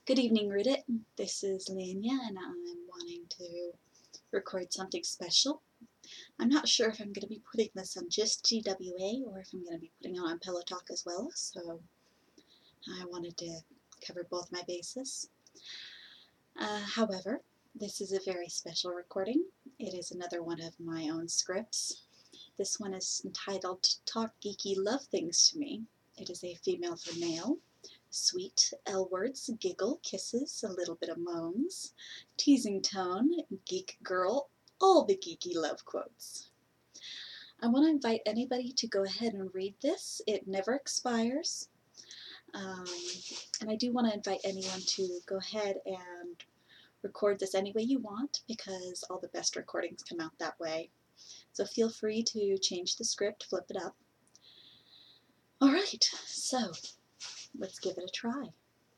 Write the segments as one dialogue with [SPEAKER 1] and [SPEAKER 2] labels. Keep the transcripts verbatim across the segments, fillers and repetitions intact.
[SPEAKER 1] Good evening, Reddit. This is Lanya, and I'm wanting to record something special. I'm not sure if I'm going to be putting this on just G W A or if I'm going to be putting it on Pillow Talk as well, so I wanted to cover both my bases. Uh, however, this is a very special recording. It is another one of my own scripts. This one is entitled Talk Geeky Love Things to Me. It is a female for male. Sweet L words, giggle, kisses, a little bit of moans, teasing tone, geek girl, all the geeky love quotes. I want to invite anybody to go ahead and read this. It never expires. Um, and I do want to invite anyone to go ahead and record this any way you want, because all the best recordings come out that way. So feel free to change the script, flip it up. Alright, so let's give it a try.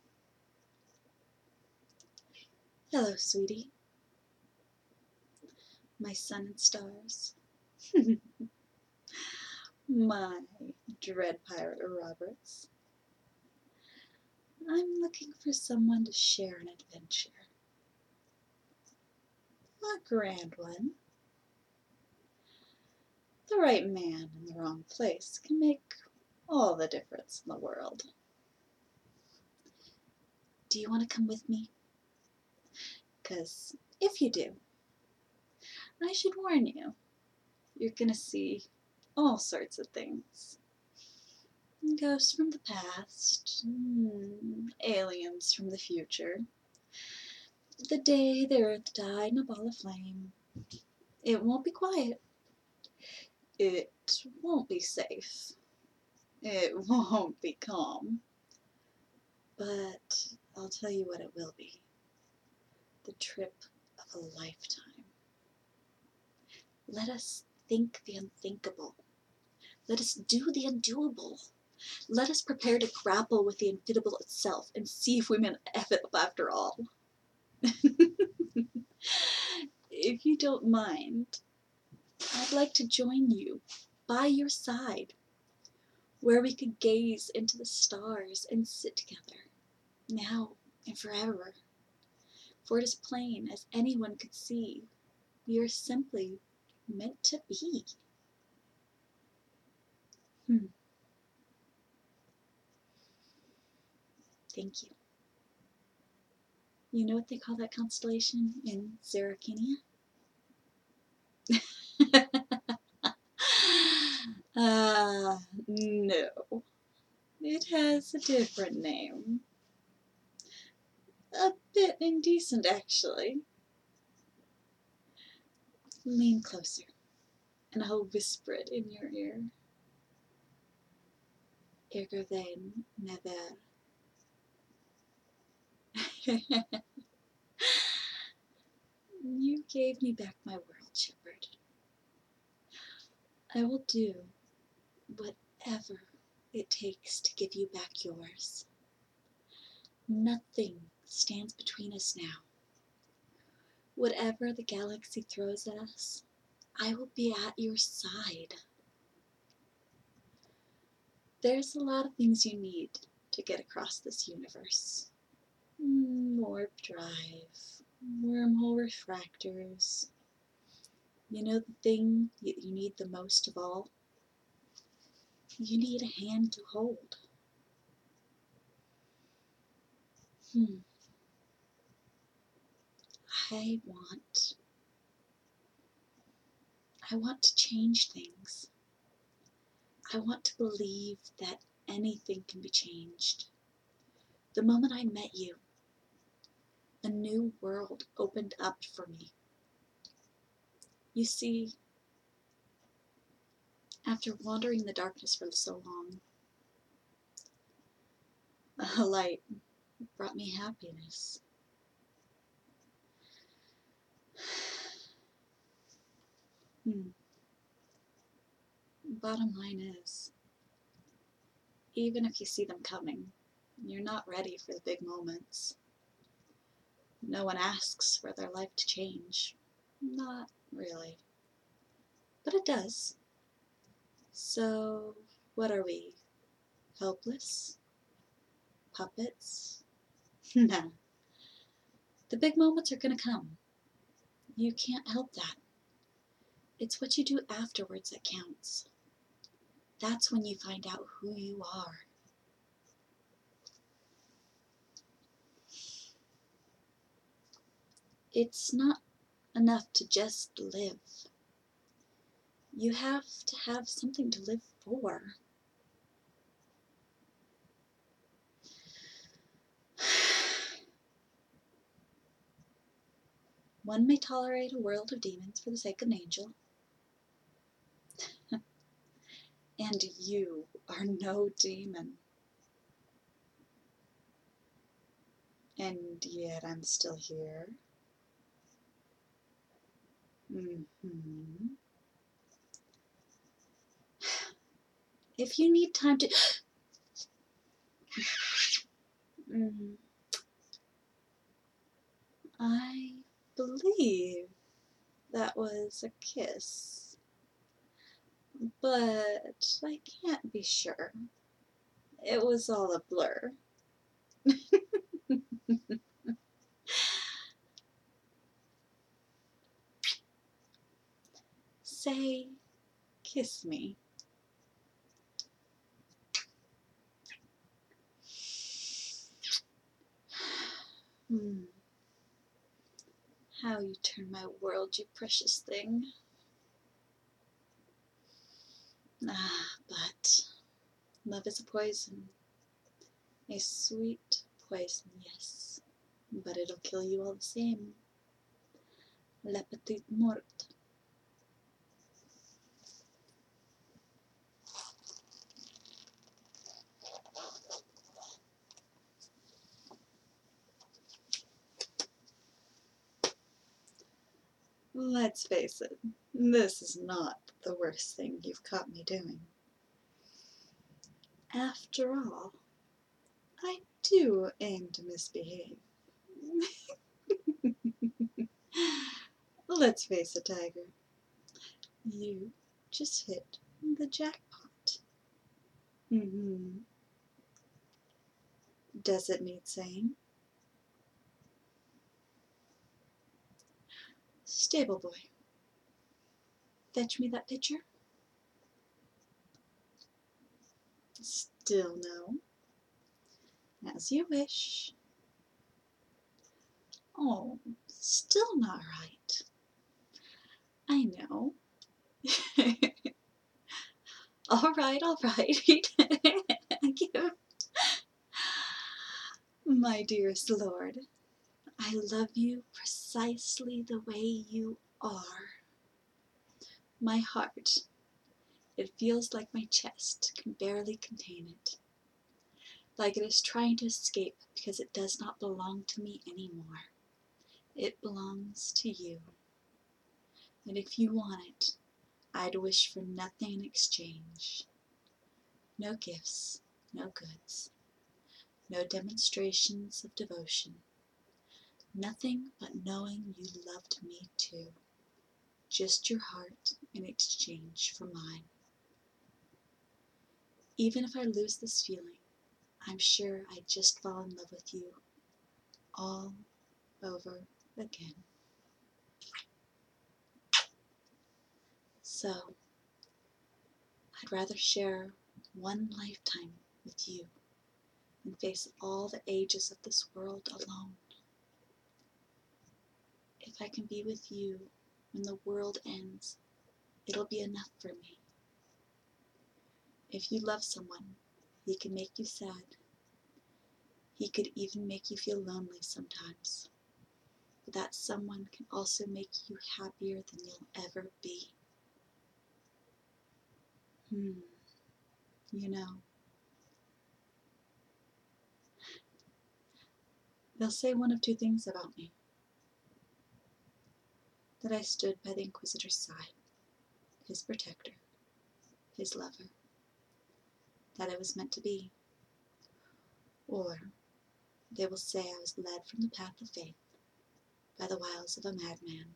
[SPEAKER 1] Hello, sweetie. My sun and stars. My dread pirate Roberts. I'm looking for someone to share an adventure. A grand one. The right man in the wrong place can make all the difference in the world. Do you want to come with me? Because if you do, I should warn you, you're gonna see all sorts of things. Ghosts from the past, mm, aliens from the future, the day the earth died in a ball of flame. It won't be quiet. It won't be safe. It won't be calm. But I'll tell you what it will be. The trip of a lifetime. Let us think the unthinkable. Let us do the undoable. Let us prepare to grapple with the inevitable itself and see if we may F it up after all. If you don't mind, I'd like to join you by your side, where we could gaze into the stars and sit together, now and forever. For it is plain as anyone could see, we are simply meant to be. Hmm. Thank you. You know what they call that constellation in Zeracania? uh, no. It has a different name. A bit indecent, actually. Lean closer, and I'll whisper it in your ear. Irgervain never. You gave me back my world, Shepherd. I will do whatever it takes to give you back yours. Nothing stands between us now. Whatever the galaxy throws at us, I will be at your side. There's a lot of things you need to get across this universe. Warp drive, wormhole refractors. You know the thing that you need the most of all? You need a hand to hold. Hmm. I want... I want to change things. I want to believe that anything can be changed. The moment I met you, a new world opened up for me. You see, after wandering the darkness for so long, a light brought me happiness. Hmm. Bottom line is, even if you see them coming, you're not ready for the big moments. No one asks for their life to change. Not really. But it does. So, what are we? Helpless? Puppets? No. The big moments are gonna come. You can't help that. It's what you do afterwards that counts. That's when you find out who you are. It's not enough to just live. You have to have something to live for. One may tolerate a world of demons for the sake of an angel. And you are no demon. And yet I'm still here. Mm-hmm. If you need time to... mm, I believe that was a kiss. But I can't be sure. It was all a blur. Say, kiss me. Hmm. How you turn my world, you precious thing. Ah, but love is a poison. A sweet poison, yes. But it'll kill you all the same. La petite morte. Let's face it, this is not the worst thing you've caught me doing. After all, I do aim to misbehave. Let's face it, Tiger. You just hit the jackpot. Mm-hmm. Does it need saying? Stable boy, fetch me that pitcher. Still no. As you wish. Oh, still not right. I know. all right, all right. Give. My dearest lord, I love you precisely the way you are. My heart, it feels like my chest can barely contain it. Like it is trying to escape because it does not belong to me anymore. It belongs to you. And if you want it, I'd wish for nothing in exchange. No gifts, no goods, no demonstrations of devotion. Nothing but knowing you loved me too. Just your heart in exchange for mine. Even if I lose this feeling, I'm sure I'd just fall in love with you all over again. So, I'd rather share one lifetime with you than face all the ages of this world alone. If I can be with you when the world ends, it'll be enough for me. If you love someone, he can make you sad. He could even make you feel lonely sometimes. But that someone can also make you happier than you'll ever be. Hmm. You know, they'll say one of two things about me. That I stood by the Inquisitor's side, his protector, his lover. That I was meant to be. Or they will say I was led from the path of faith by the wiles of a madman.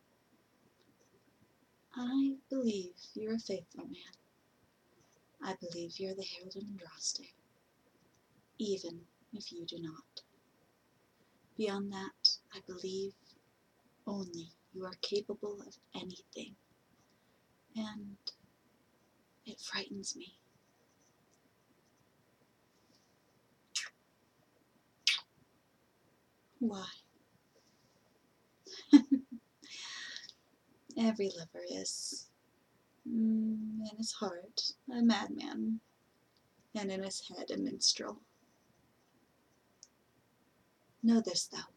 [SPEAKER 1] I believe you're a faithful man. I believe you're the Herald of Andraste, even if you do not. Beyond that, I believe only you are capable of anything, and it frightens me. Why? Every lover is, mm, in his heart, a madman, and in his head, a minstrel. Know this, though.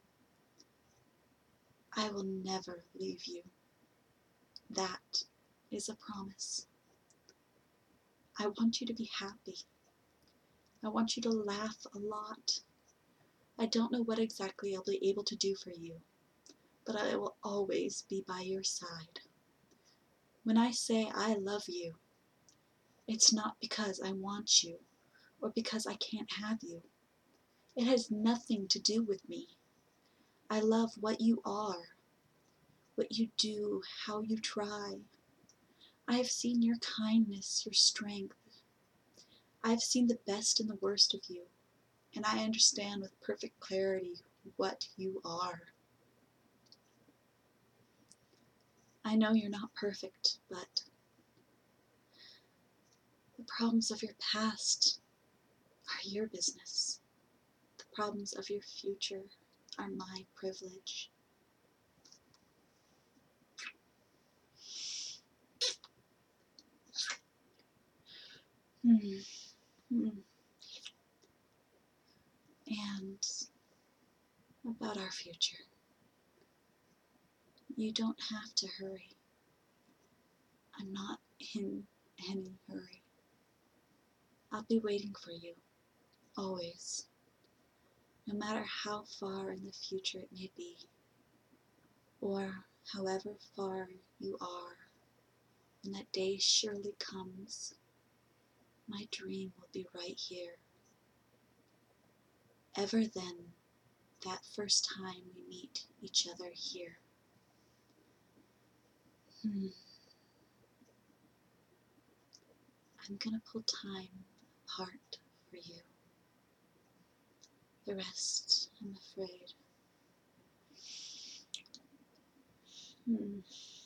[SPEAKER 1] I will never leave you. That is a promise. I want you to be happy. I want you to laugh a lot. I don't know what exactly I'll be able to do for you, but I will always be by your side. When I say I love you, it's not because I want you or because I can't have you. It has nothing to do with me. I love what you are, what you do, how you try. I have seen your kindness, your strength. I have seen the best and the worst of you, and I understand with perfect clarity what you are. I know you're not perfect, but the problems of your past are your business. The problems of your future are my privilege. Hmm. Hmm. And about our future, you don't have to hurry. I'm not in any hurry. I'll be waiting for you, always, no matter how far in the future it may be, or however far you are. When that day surely comes, my dream will be right here. Ever then, that first time we meet each other here. Hmm. I'm gonna pull time apart for you. The rest, I'm afraid. Hmm.